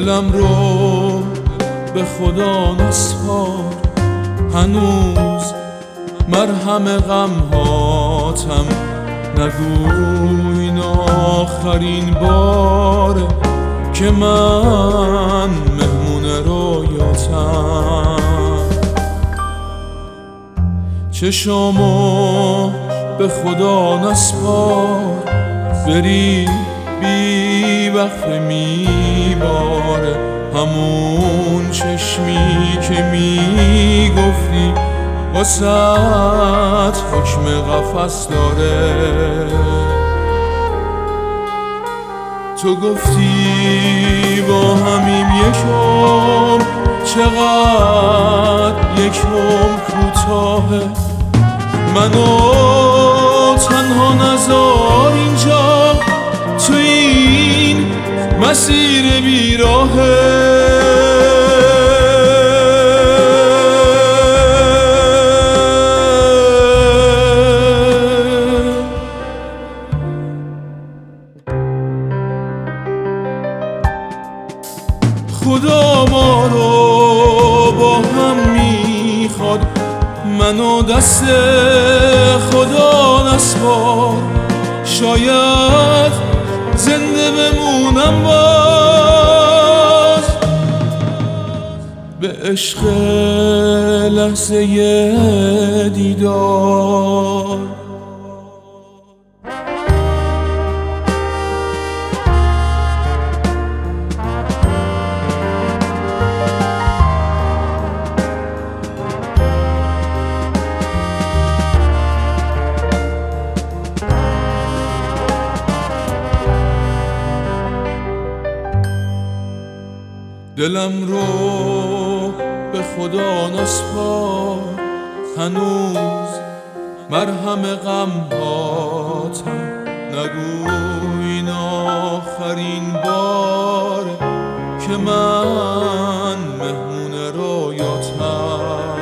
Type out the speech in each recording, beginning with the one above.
دلم رو به خدا نسپار، هنوز مرهم غمهاتم. نگو این آخرین باره که من مهمون رویاتم. چشامو به خدا نسپار، بری بی وقفه میباره. همون چشمی که میگفتی واسه حکم قفس داره. تو گفتی با همیم یکم، چقدر یکم کوتاهه. منو تنها نذار اینجا، تو این مسیر بیراهه. خدا ما رو با هم میخواد، منو دست خدا نسپار. شاید زنده بمونم باز به عشق لحظه دیدار. دلم رو به خدا نسپار، هنوز مرهم غمهاتم. نگو این آخرین باره که من مهمون رویاتم.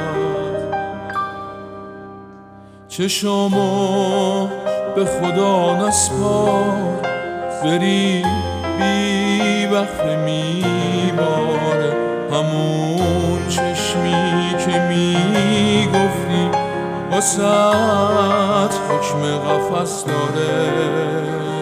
چشامو به خدا نسپار، بری بی وقفه میباره. همون چشمی که میگفتی واسه حکم قفس داره.